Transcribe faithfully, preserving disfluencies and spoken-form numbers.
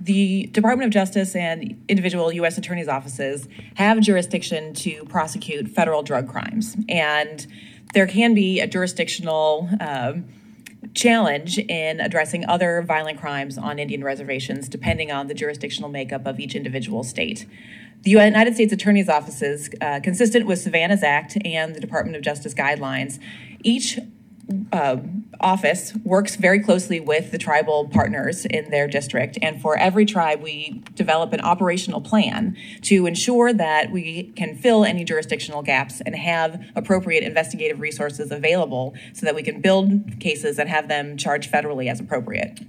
the Department of Justice and individual U S attorneys' offices have jurisdiction to prosecute federal drug crimes. And there can be a jurisdictional um, challenge in addressing other violent crimes on Indian reservations, depending on the jurisdictional makeup of each individual state. The United States Attorney's Offices, uh, consistent with Savannah's Act and the Department of Justice guidelines, each uh, office works very closely with the tribal partners in their district. And for every tribe, we develop an operational plan to ensure that we can fill any jurisdictional gaps and have appropriate investigative resources available so that we can build cases and have them charged federally as appropriate.